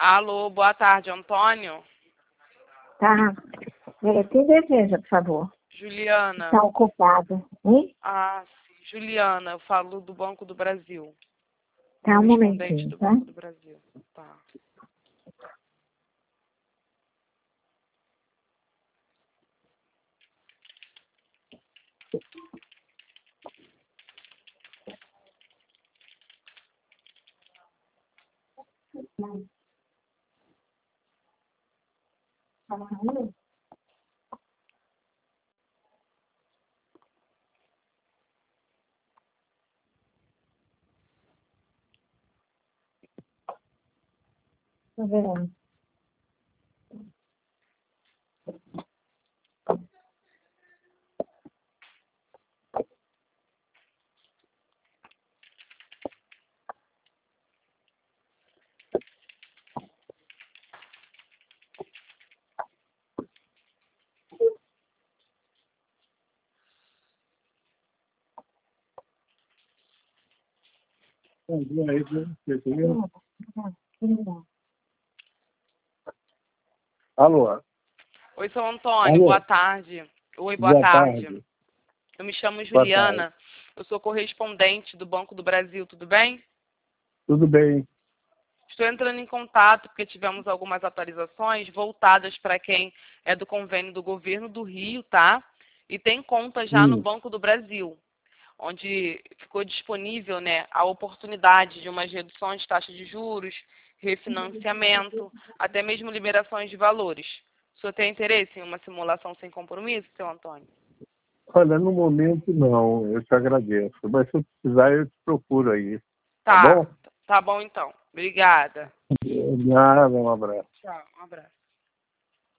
Alô, boa tarde, Antônio. Tá. Quem deseja, por favor? Juliana. Está ocupado. Hein? Ah, sim. Juliana, eu falo do Banco do Brasil. Tá, um Correspondente momentinho, do tá? Banco do Brasil. Tá. Tá vendo? Alô? Oi, seu Antônio, Alô? boa tarde. Oi, boa Boa tarde. tarde. Eu me chamo Boa Juliana. Eu sou correspondente do Banco do Brasil, tudo bem? Tudo bem? Estou entrando em contato porque tivemos algumas atualizações voltadas para quem é do convênio do governo do Rio, tá? E tem conta já no Banco do Brasil, onde ficou disponível, né, a oportunidade de umas reduções de taxa de juros, refinanciamento, até mesmo liberações de valores. O senhor tem interesse em uma simulação sem compromisso, seu Antônio? Olha, no momento não, eu te agradeço. Mas se eu precisar, eu te procuro aí. Tá Tá, bom? tá bom então. Obrigada. Nada, um abraço. Tchau, um abraço.